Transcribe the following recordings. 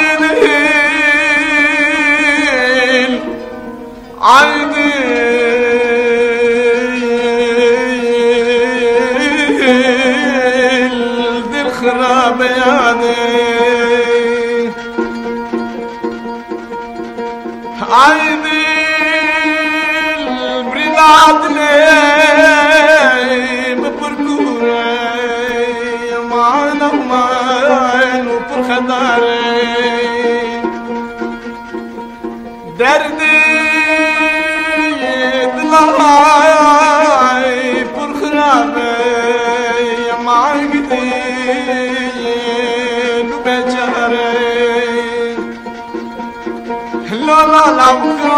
دل خراب يعني عيدي البريد عدلي ببركوري معنا ومعين وبرخداري دردي دلاي برخرابي معيدي نبجاري لا لا لا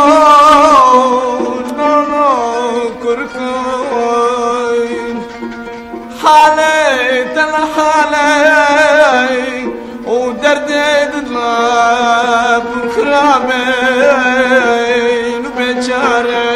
كركون حالي تلا حالي ودردي دلاب وخرامي وبيجاري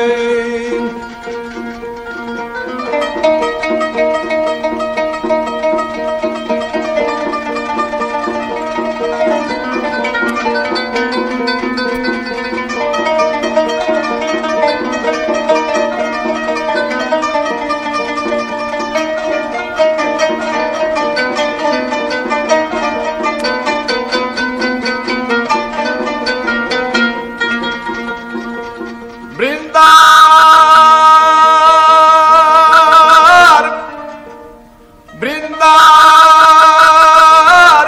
brindar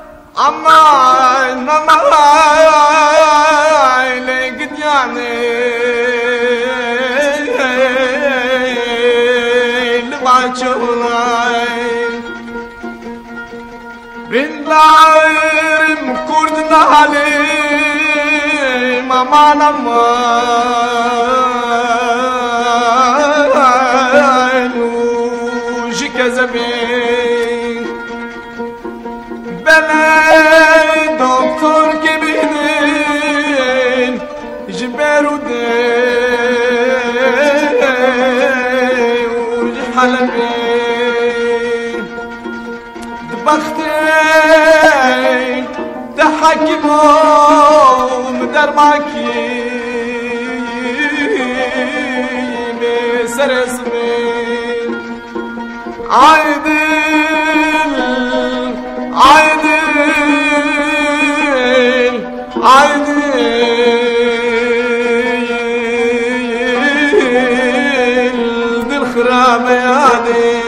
aman aman le gidyani le bachulay brindar kurdna halim aman aman jikazabin بلد دكتور كبيرين جبروا دي وجحلبين دبختين تحكمهم درماكي بسر اسمين عيدين عيدين عيدين دل خراب يا